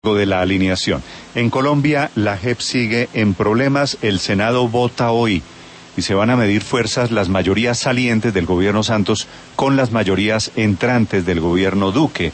de la alineación. En Colombia, la JEP sigue en problemas. El Senado vota hoy y se van a medir fuerzas las mayorías salientes del gobierno Santos con las mayorías entrantes del gobierno Duque.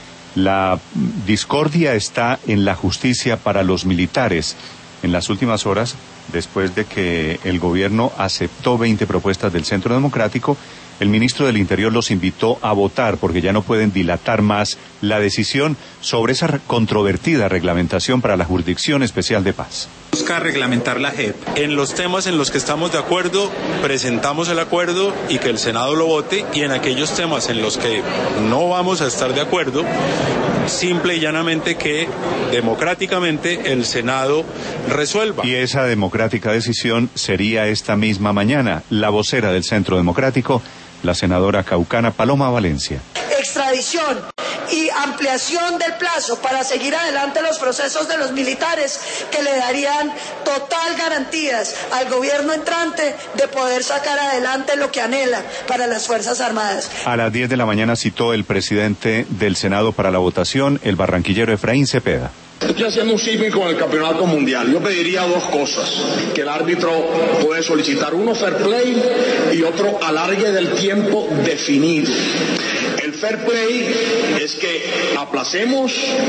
La discordia está en la justicia para los militares. En las últimas horas, después de que el gobierno aceptó 20 propuestas del Centro Democrático, el ministro del Interior los invitó a votar porque ya no pueden dilatar más la decisión sobre esa controvertida reglamentación para la Jurisdicción Especial de Paz. Busca reglamentar la JEP. En los temas en los que estamos de acuerdo, presentamos el acuerdo y que el Senado lo vote, y en aquellos temas en los que no vamos a estar de acuerdo, simple y llanamente que democráticamente el Senado resuelva. Y esa democrática decisión sería esta misma mañana. La vocera del Centro Democrático, la senadora caucana Paloma Valencia. Extradición y ampliación del plazo para seguir adelante los procesos de los militares que le darían total garantías al gobierno entrante de poder sacar adelante lo que anhela para las Fuerzas Armadas. A las 10 de la mañana citó el presidente del Senado para la votación, el barranquillero Efraín Cepeda. Estoy haciendo un símil con el campeonato mundial. Yo pediría dos cosas que el árbitro puede solicitar: uno, fair play, y otro, alargue del tiempo definido. El fair play es que aplacemos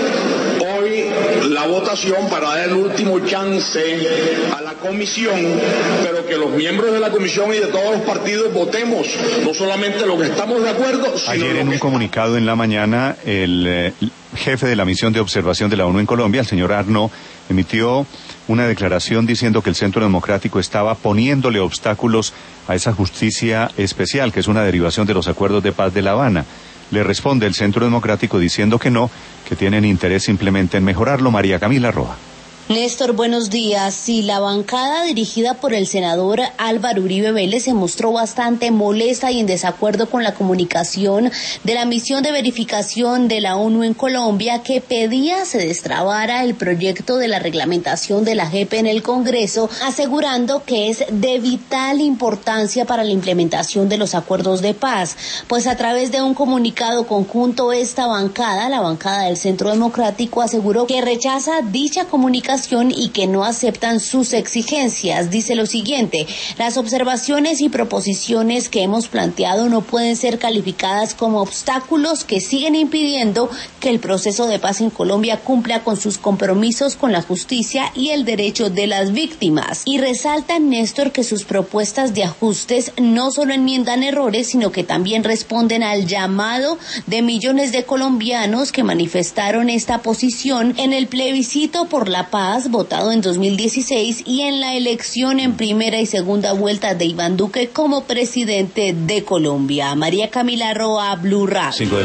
hoy la votación para dar el último chance a la comisión, pero que los miembros de la comisión y de todos los partidos votemos no solamente lo que estamos de acuerdo, sino ayer en un comunicado en la mañana, el jefe de la misión de observación de la ONU en Colombia, el señor Arnaud, emitió una declaración diciendo que el Centro Democrático estaba poniéndole obstáculos a esa justicia especial, que es una derivación de los acuerdos de paz de La Habana. Le responde el Centro Democrático diciendo que no, que tienen interés simplemente en mejorarlo. María Camila Roa. Néstor, buenos días. Sí, la bancada dirigida por el senador Álvaro Uribe Vélez se mostró bastante molesta y en desacuerdo con la comunicación de la misión de verificación de la ONU en Colombia, que pedía se destrabara el proyecto de la reglamentación de la JEP en el Congreso, asegurando que es de vital importancia para la implementación de los acuerdos de paz. Pues a través de un comunicado conjunto, esta bancada, la bancada del Centro Democrático, aseguró que rechaza dicha comunicación y que no aceptan sus exigencias. Dice lo siguiente: las observaciones y proposiciones que hemos planteado no pueden ser calificadas como obstáculos que siguen impidiendo que el proceso de paz en Colombia cumpla con sus compromisos con la justicia y el derecho de las víctimas. Y resalta Néstor que sus propuestas de ajustes no solo enmiendan errores, sino que también responden al llamado de millones de colombianos que manifestaron esta posición en el plebiscito por la paz votado en 2016 y en la elección en primera y segunda vuelta de Iván Duque como presidente de Colombia. María Camila Roa, Blue Radio.